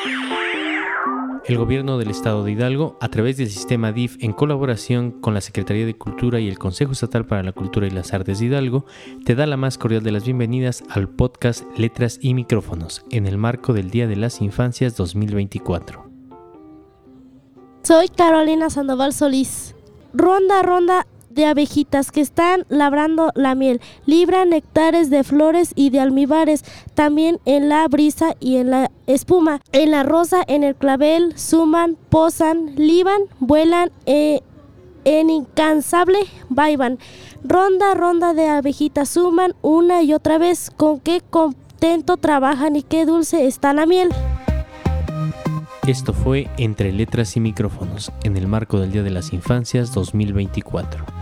El Gobierno del Estado de Hidalgo, a través del sistema DIF, en colaboración con la Secretaría de Cultura y el Consejo Estatal para la Cultura y las Artes de Hidalgo, te da la más cordial de las bienvenidas al podcast Letras y Micrófonos, en el marco del Día de las Infancias 2024. Soy Carolina Sandoval Solís. Ronda, ronda de abejitas que están labrando la miel, libran néctares de flores y de almíbares, también en la brisa y en la espuma, en la rosa, en el clavel, suman, posan, liban, vuelan, en incansable vaivan. Ronda, ronda de abejitas suman una y otra vez, con qué contento trabajan y qué dulce está la miel. Esto fue Entre Letras y Micrófonos, en el marco del Día de las Infancias 2024.